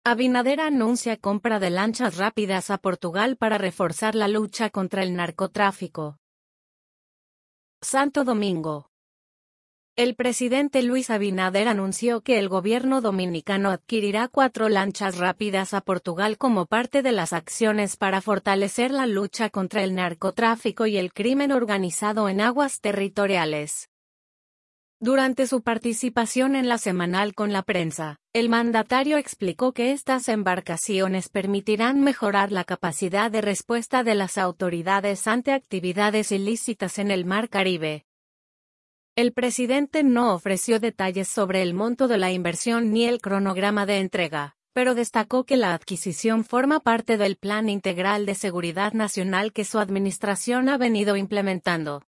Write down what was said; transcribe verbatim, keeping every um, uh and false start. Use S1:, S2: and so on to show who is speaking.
S1: Abinader anuncia compra de lanchas rápidas a Portugal para reforzar la lucha contra el narcotráfico. Santo Domingo. El presidente Luis Abinader anunció que el gobierno dominicano adquirirá cuatro lanchas rápidas a Portugal como parte de las acciones para fortalecer la lucha contra el narcotráfico y el crimen organizado en aguas territoriales. Durante su participación en la semanal con la prensa, el mandatario explicó que estas embarcaciones permitirán mejorar la capacidad de respuesta de las autoridades ante actividades ilícitas en el Mar Caribe. El presidente no ofreció detalles sobre el monto de la inversión ni el cronograma de entrega, pero destacó que la adquisición forma parte del Plan Integral de Seguridad Nacional que su administración ha venido implementando.